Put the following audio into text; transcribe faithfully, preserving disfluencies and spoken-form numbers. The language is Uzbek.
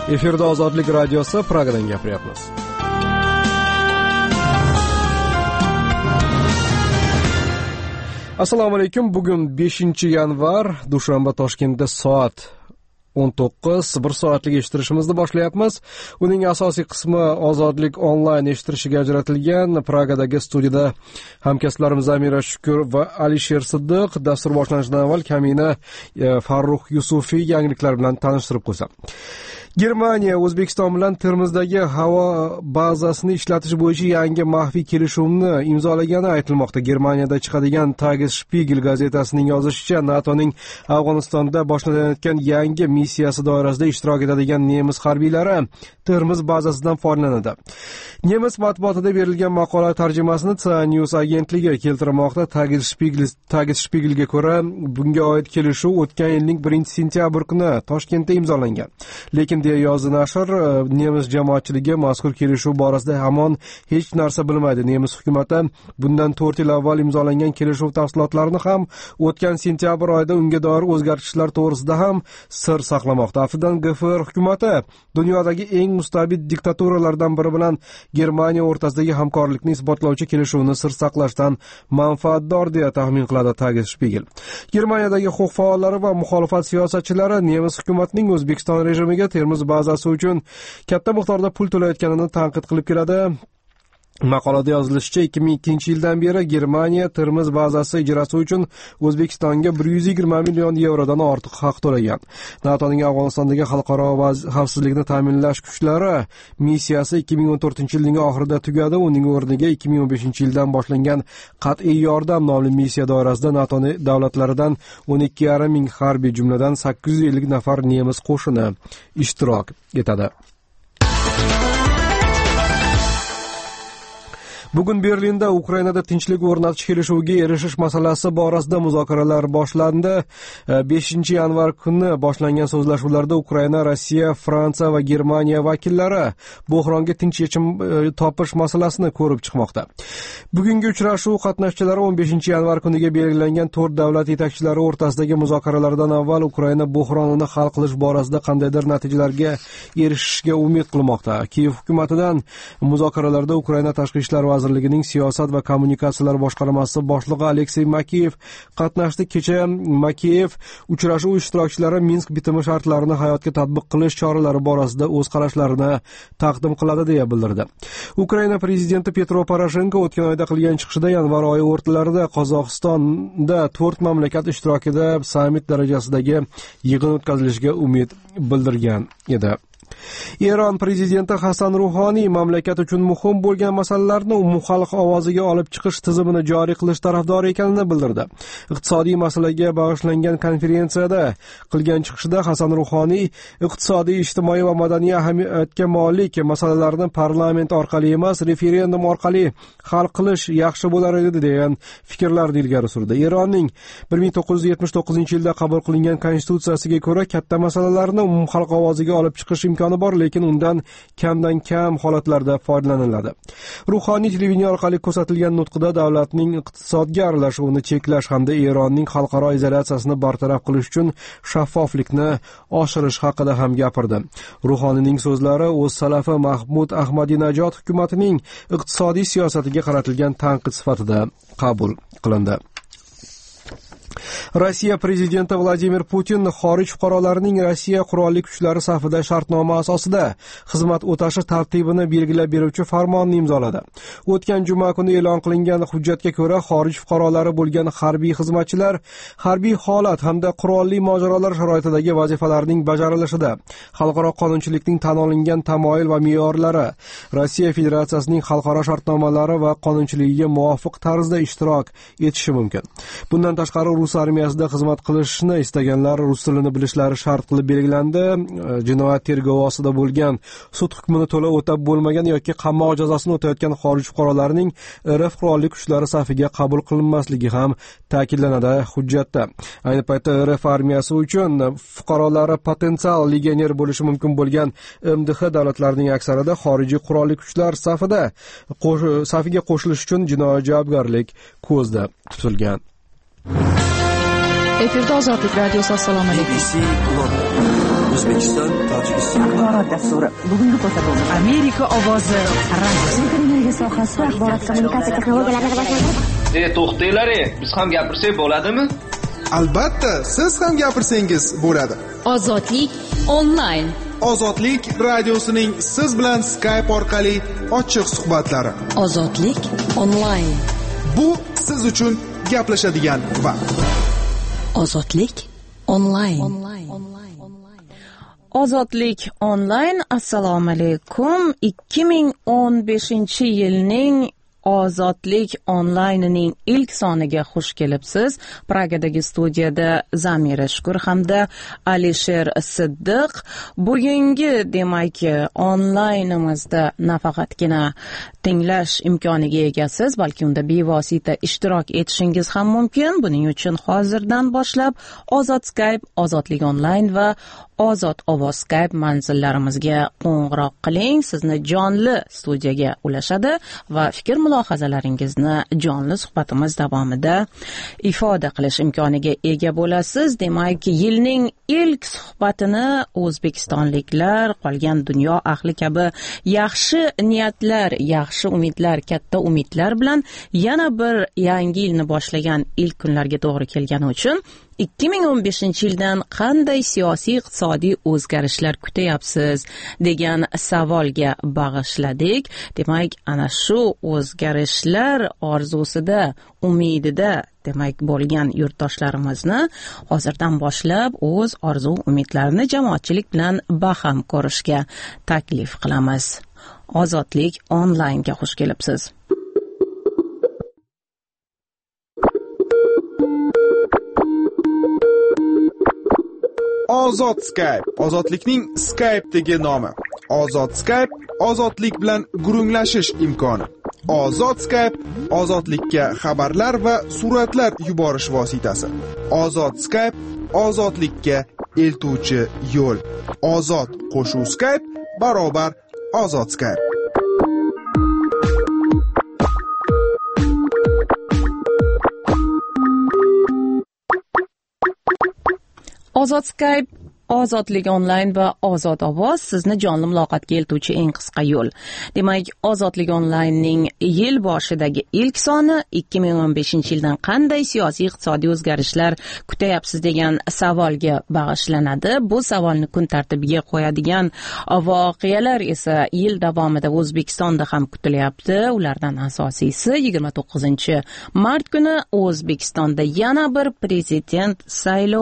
Efirda Ozodlik radiosi Pragadan gapiryapmiz. Assalomu alaykum. Bugun beshinchi yanvar, dushanba, Toshkentda soat o'n to'qqiz bir soatlik eshittirishimizni boshlayapmiz. Uning asosiy qismi Ozodlik onlayn eshittirishiga ajratilgan. Pragadagi studiyada hamkasblarimiz Amira Shukur va Alisher Siddiq. Dastur boshlanishidan avval kamina Farruh Yusufiy yangiliklar bilan tanishtirib qo'ysam. Germaniya O'zbekiston bilan Termizdagi havo bazasini ishlatish bo'yicha yangi maxfiy kelishuvni imzolagani aytilmoqda. Germaniyada chiqadigan Tagesspiegel gazetasining yozishicha, NATOning Afg'onistonda boshlanayotgan yangi missiyasi doirasida ishtirok etadigan nemis harbiylari Termiz bazasidan foydalanadi. Nemis matbuotida berilgan maqola tarjimasini C News agentligi keltirmoqda. Tagesspiegel Tagesspiegelga ko'ra, bunga oid kelishuv o'tgan yilning birinchi sentyabr kuni Toshkentda imzolangan. Lekin deya yozdi nashr, nemis jamoatchiligi mazkur kelishuv borasida hamon hech narsa bilmaydi. Nemis hukumati bundan to'rt yil avval imzolangan kelishuv tafsilotlarini ham o'tgan sentyabr oyida unga doir o'zgartishlar to'g'risida ham sir saqlamoqda. Aftidan G F R hukumati dunyodagi eng mustabid diktaturalardan biri bilan Germaniya o'rtasidagi hamkorlikni isbotlovchi kelishuvni sir saqlashdan manfaatdor deya taxmin qiladi Tagesspiegel. Germaniyadagi huquq faollari va muxolifat siyosatchilari nemis hukumatining O'zbekiston rejimiga Termiz bazasi uchun katta miqdorda pul to'layotganini tanqid qilib keladi. Maqolada yozilishicha, ikki ming ikkinchi yildan beri Germaniya Termiz bazasi ijrosi uchun O'zbekistonga bir yuz yigirma million yevrodan ortiq haq to'lagan. NATOning Afg'onistondagi xalqaro xavfsizlikni ta'minlash kuchlari missiyasi ikki ming o'n to'rtinchi yilning oxirida tugadi. Uning o'rniga ikki ming o'n beshinchi yildan boshlangan qat'iy yordam nomli missiya doirasida NATO davlatlaridan o'n ikki yarim ming harbiy, jumladan sakkiz yuz ellik nafar nemis qo'shini ishtirok etadi. Bugun Berlinda Ukrainada tinchlik o'rnatish kelishuviga erishish masalasi borasida muzokaralar boshlandi. beshinchi yanvar kuni boshlangan so'zlashuvlarda Ukraina, Rossiya, Fransiya va Germaniya vakillari bo'hronga tinch yechim topish masalasini ko'rib chiqmoqda. Bugungi uchrashuv qatnashchilari o'n beshinchi yanvar kuniga belgilangan to'rt davlat yetakchilari o'rtasidagi muzokaralardan avval Ukraina bo'hronini hal qilish borasida qandaydir natijalarga erishishga umid qilmoqda. Kiyev hukumatidan muzokaralarda Ukraina tashqi ishlar vazirligining siyosat va kommunikatsiyalar boshqarmasi boshlig'i Aleksey Makeyev qatnashdi. Kecha Makeyev uchrashuv ishtirokchilari Minsk bitimi shartlarini hayotga tatbiq qilish choralari borasida o'z qarashlarini taqdim qiladi deya bildirdi. Ukraina prezidenti Petro Poroshenko o'tgan oyda qilgan chiqishida yanvar oyi o'rtalarida Qozog'istonda to'rt mamlakat ishtirokida sammit darajasidagi yig'in o'tkazilishiga umid bildirgan edi. Eron prezidenti Hasan Ruhoniy mamlakat uchun muhim bo'lgan masalalarni umumxalq ovoziga olib chiqish tizimini joriy qilish tarafdori ekanini bildirdi. Iqtisodiy masalaga bag'ishlangan konferensiyada qilgan chiqishida Hasan Ruhoniy iqtisodiy, ijtimoiy va madaniy ahamiyatga molik masalalarni parlament orqali emas, referendum orqali hal qilish yaxshi bo'lar edi degan fikrlarni ilgari surdi. Eronning bir ming to'qqiz yuz yetmish to'qqizinchi yilda qabul qilingan konstitutsiyasiga ko'ra katta masalalarni umumxalq ovoziga olib chiqish imkoni bor, lekin undan kamdan kam holatlarda foydalaniladi. Ruhoniy televideniya orqali ko'rsatilgan nutqida davlatning iqtisodga aralashuvini cheklash hamda Eronning xalqaro izolyatsiyasini bartaraf qilish uchun shaffoflikni oshirish haqida ham gapirdi. Ruhoniyning so'zlari o'z salafi Mahmud Ahmadinajod hukumatining iqtisodiy siyosatiga qaratilgan tanqid sifatida qabul qilindi. Rossiya prezidenti Vladimir Putin xorij fuqarolarining Rossiya qurolli kuchlari safida shartnoma asosida xizmat o'tashi tartibini belgilab beruvchi farmonni imzoladi. O'tgan juma kuni e'lon qilingan hujjatga ko'ra, xorij fuqarolari bo'lgan harbiy xizmatchilar harbiy holat hamda qurolli mojarolar sharoitidagi vazifalarning bajarilishida xalqaro qonunchilikning tan olingan tamoyil va me'yorlari, Rossiya Federatsiyasining xalqaro shartnomalari va qonunchiligiga muvofiq tarzda ishtirok etishi mumkin. Bundan tashqari Rus armiyasida xizmat qilishni istaganlar rus tilini bilishlari shart qilib belgilandi. Jinoyat tergovi ostida bo'lgan, sud hukmini to'la o'tab bo'lmagan yoki qamoq jazosini o'tayotgan xorij fuqarolarining R F qurolli kuchlari safiga qabul qilinmasligi ham ta'kidlanadi hujjatda. Ayni paytda R F armiyasi uchun fuqarolari potensial legioner bo'lishi mumkin bo'lgan M D H davlatlarining aksarida xorijiy qurolli kuchlar safida safiga qo'shilish uchun jinoiy javobgarlik ko'zda tutilgan. Efirda Ozodlik radiosi. Assalomu alaykum. O'zbekiston, Tojikiston. Axborot dasturi. Bugungi ko'rsatuvimiz Amerika ovozi radiosi. Energiya sohasida axborot kommunikatsiya texnologiyalarini rivojlantirish. E, to'xtanglar, biz ham gapirsak bo'ladimi? Albatta, siz ham gapirsangiz bo'ladi. Ozodlik onlayn. Ozodlik radiosining siz bilan Skype orqali ochiq suhbatlari. Ozodlik onlayn. Bu siz uchun gaplashadigan vaqt. Ozodlik onlayn. Ozodlik onlayn. Assalomu alaykum. ikki ming o'n beshinchi yilning Ozodlik onlaynining ilk soniga xush kelibsiz. Pragadagi studiyada Zamira Shukur hamda Alisher Siddiq. Bugungi demak onlaynimizda nafaqatgina tinglash imkoniga egasiz, balki unda bevosita ishtirok etishingiz ham mumkin. Buning uchun hozirdan boshlab Ozod Skype, Ozodlik onlayn va Ozod ovoz Skype manzillarimizga qo'ng'iroq qiling. Sizni jonli studiyaga ulashadi va fikr mulohazalaringizni jonli suhbatimiz davomida ifoda qilish imkoniga ega bo'lasiz. Demak, yilning ilk suhbatini o'zbekistonliklar, qolgan dunyo ahli kabi yaxshi niyatlar, yaxshi umidlar, katta umidlar bilan yana bir yangi yilni boshlagan ilk kunlarga to'g'ri kelgani uchun ikki ming o'n beshinchi yildan qanday siyosiy iqtisodiy o'zgarishlar kutyapsiz degan savolga bag'ishladik. Demak, ana shu o'zgarishlar orzusida, umidida demak bo'lgan yurtdoshlarimizni hozirdan boshlab o'z orzu umidlarini jamoatchilik bilan baham ko'rishga taklif qilamiz. Ozodlik onlaynga xush kelibsiz. Ozod Skype, ozodlikning Skype'dagi nomi. Ozod Skype, ozodlik bilan gurunglashish imkoni. Ozod Skype, ozodlikka xabarlar va suratlar yuborish vositasi. Ozod Skype, ozodlikka eltuvchi yo'l. Ozod qo'shuv Skype barobar Ozod Skype. Ozod Skype, Ozodlik onlayn va Ozod ovoz sizni jonli muloqotga eltuvchi eng qisqa yo'l. Demak, Ozodlik onlaynning yil boshidagi ilk soni ikki ming o'n beshinchi yildan qanday siyosiy iqtisodiy o'zgarishlar kutyapsiz degan savolga bag'ishlanadi. Bu savolni kun tartibiga qo'yadigan voqealar esa yil davomida O'zbekistonda ham kutilyapti. Ulardan asosiysi yigirma to'qqizinchi mart kuni O'zbekistonda yana bir prezident saylovi